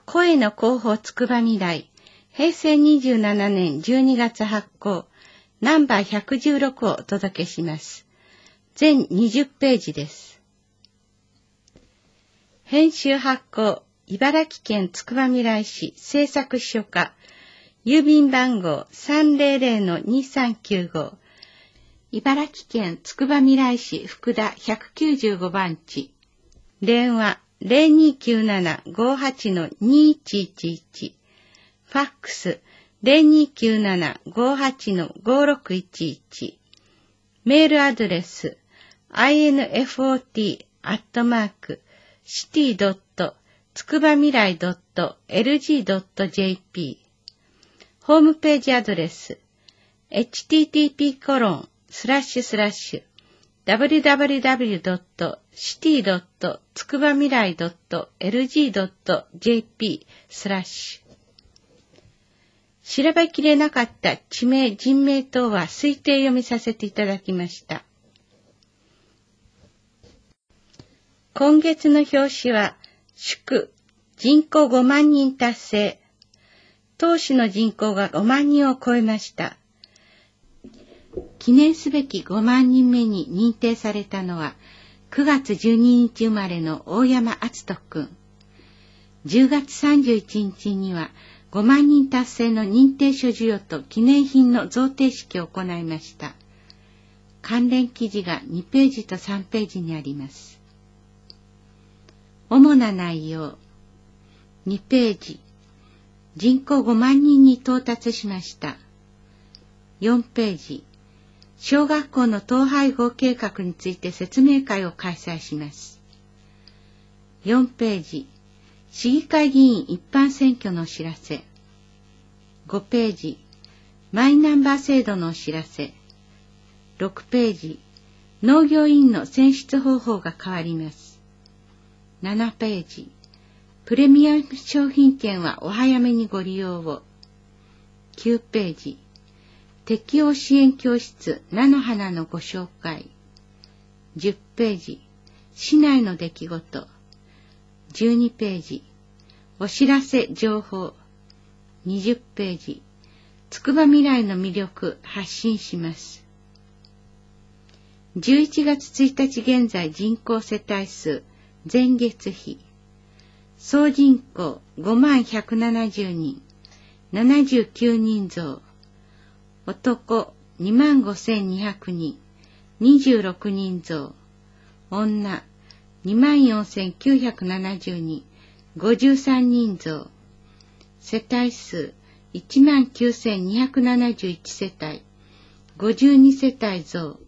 声の広報つくばみらい、平成27年12月発行、ナンバー116をお届けします。全20ページです。編集発行、茨城県つくばみらい市制作秘書課、郵便番号 300-2395、茨城県つくばみらい市福田195番地、電話 0297-58-2111、ファックス 0297-58-5611、メールアドレス infot@tskubamirai.lg.jp、ホームページアドレス http://www.city.tsukubamirai.lg.jp/ 調べきれなかった地名、人名等は推定読みさせていただきました。今月の表紙は、祝、人口5万人達成。当初の人口が5万人を超えました。記念すべき5万人目に認定されたのは、9月12日生まれの大山篤人くん。10月31日には、5万人達成の認定書授与と記念品の贈呈式を行いました。関連記事が2ページと3ページにあります。主な内容。2ページ。人口5万人に到達しました。4ページ。小学校の統廃合計画について説明会を開催します。4ページ。市議会議員一般選挙のお知らせ。5ページ。マイナンバー制度のお知らせ。6ページ。農業委員の選出方法が変わります。7ページ。プレミアム商品券はお早めにご利用を。9ページ。適応支援教室菜の花のご紹介。10ページ。市内の出来事。12ページ。お知らせ情報。20ページ。つくばみらいの魅力発信します。11月1日現在人口世帯数前月比。総人口5170人。79人増。男25,200人。26人増。女24,970人。53人増。世帯数19,271世帯。52世帯増。